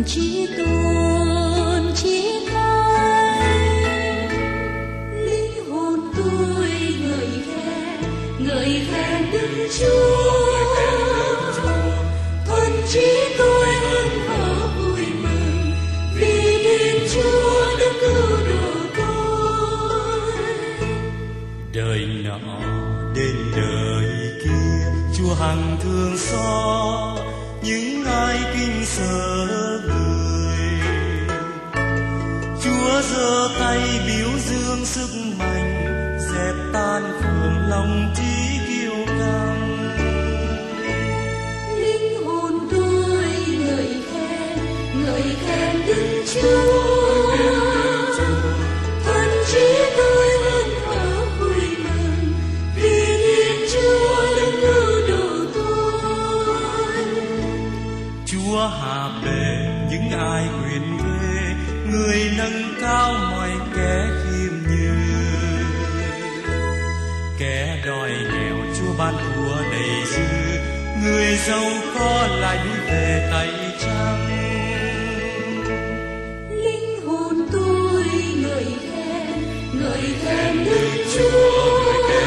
chí tôn chí thánh. Linh hồn tôi ngợi khen Đức Chúa, thân chí tôi hân hở vui mừng vì Thiên Chúa đã cứu độ tôi. Đời nọ đến đời kia, Chúa hằng thương xót những ai kinh sợ người. Chúa giơ tay biểu dương sức mạnh, dẹp tan phường lòng trí kiêu căng. Linh hồn tôi ngợi khen Đức Chúa, thân chí tôi hân hở vui mừng vì Thiên Chúa đã cứu độ tôi. Chúa hạ bệ những ai nguyện về, người nâng cao mọi kẻ khiêm nhường. Kẻ đói nghèo Chúa ban của đầy dư, người giàu có lại đuổi về tay trắng. Linh hồn tôi ngợi khen Đức Chúa,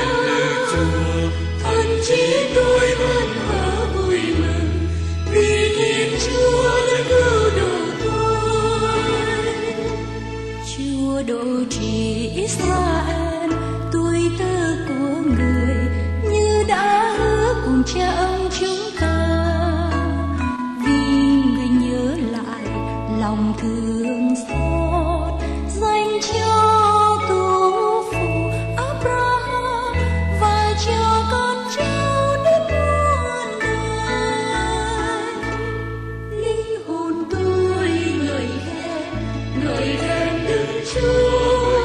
thân chí tôi hân hở vui mừng vì Thiên Chúa đã cứu độ tôi. Chúa độ trì Israel, tôi tớ của người, như đã hứa cùng cha ông chúng ta. Vì người nhớ lại lòng thương xót dành cho tổ phụ Abraham và cho con cháu đến muôn đời. Linh hồn tôi ngợi khen Đức Chúa,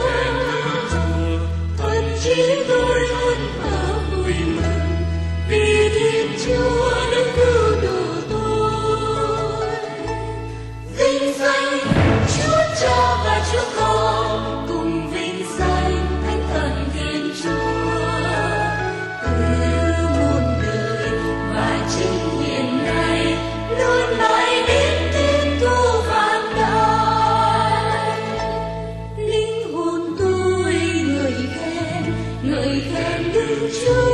thân chí tôi hân hở vui mừng vì Thiên Chúa đã cứu độ tôi. Vinh danh Chúa Cha và Chúa Con, cùng vinh danh Thánh Thần Thiên Chúa, từ muôn đời và chính hiện nay luôn mãi đến thiên thu vạn đại. Linh hồn tôi ngợi khen Đức Chúa,